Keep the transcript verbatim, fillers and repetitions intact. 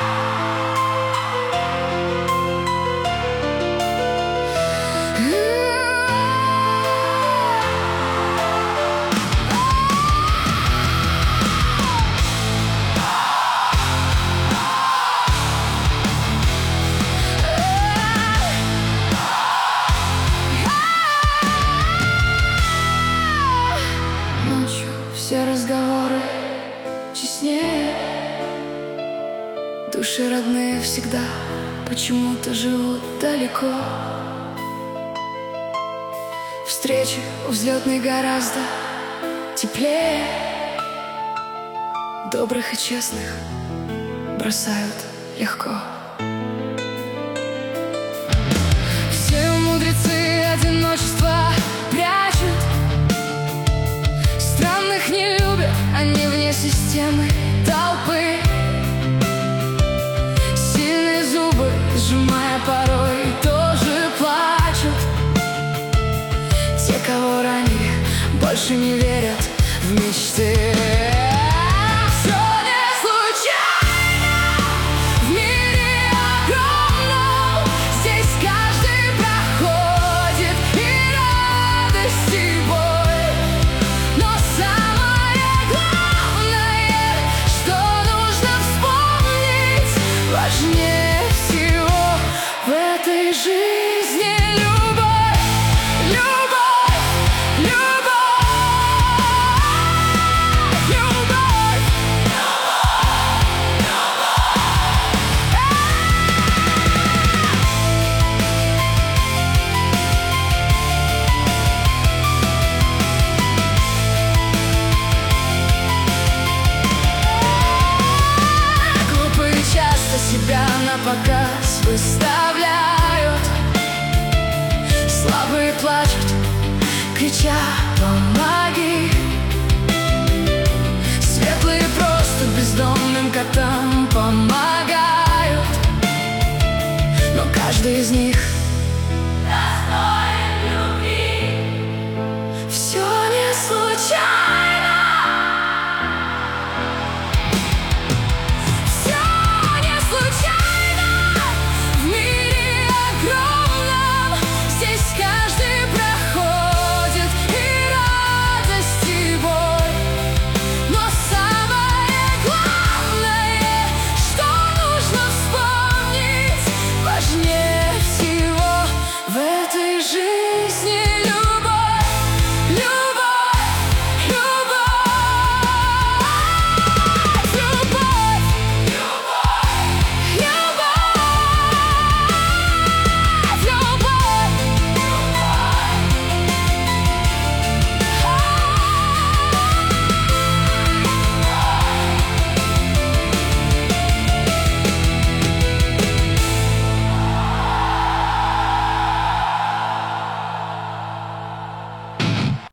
Все разговоры честнее. Души родные всегда почему-то живут далеко. Встречи у взлетной гораздо теплее. Добрых и честных бросают легко. Все мудрецы одиночества прячут. Странных не любят, они вне системы толпы. Сильные зубы, сжимая порой, тоже плачут. Те, кого ранили, больше не верят в мечты. Важнее всего в этой жизни любовь, любовь, любовь, любовь, глупые часто себя на показ выставляют. Слабые плачут, крича «помоги». Светлые просто бездомным котам помогают. Но каждый из них достойный.